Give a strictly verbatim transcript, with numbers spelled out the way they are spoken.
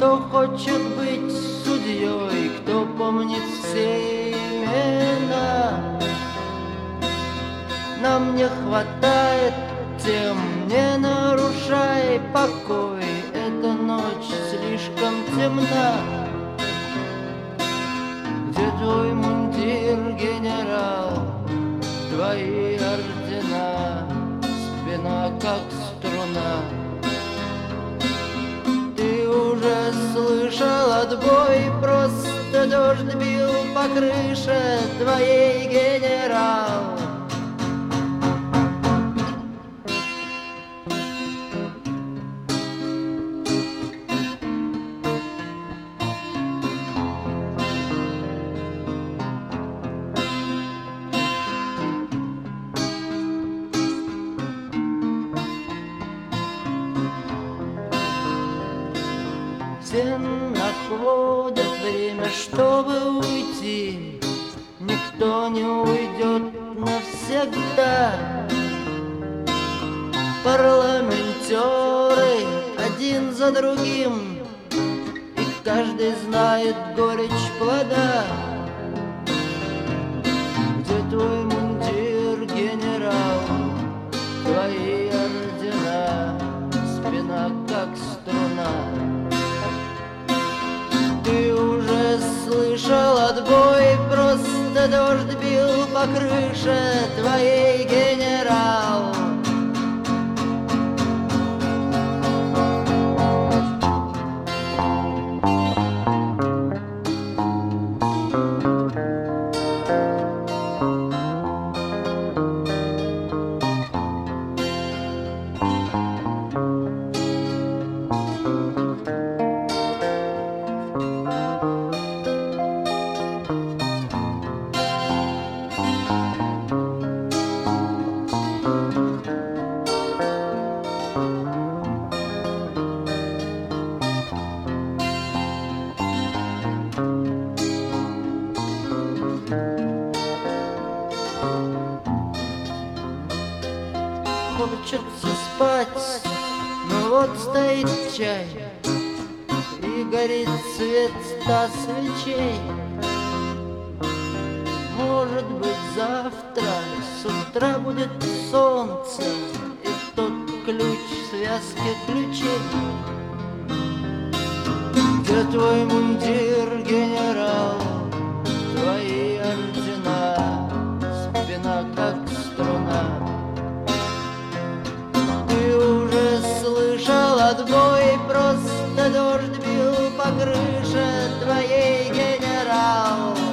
Кто хочет быть судьей, кто помнит все имена? Нам не хватает тем, не нарушай покой, эта ночь слишком темна. Где твой мундир, генерал, твои ордена, спина как струна? Ты уже слышал отбой, просто дождь бил по крыше твоей, генерал. Все находят время, чтобы уйти, никто не уйдет навсегда. Парламентеры один за другим, и каждый знает горечь плода. Где твой мундир, генерал, твои ордена, спина как струна? Ты уже слышал отбой, просто дождь бил по крыше твоей, генерал. Хочется спать, но вот стоит чай, и горит свет ста свечей. Может быть, завтра с утра будет солнце, и тот ключ в связке ключей. Где твой мундир, генерал, твои ордена, спина как струна? Ты уже слышал отбой, просто дождь бил по крыше твоей, генерал.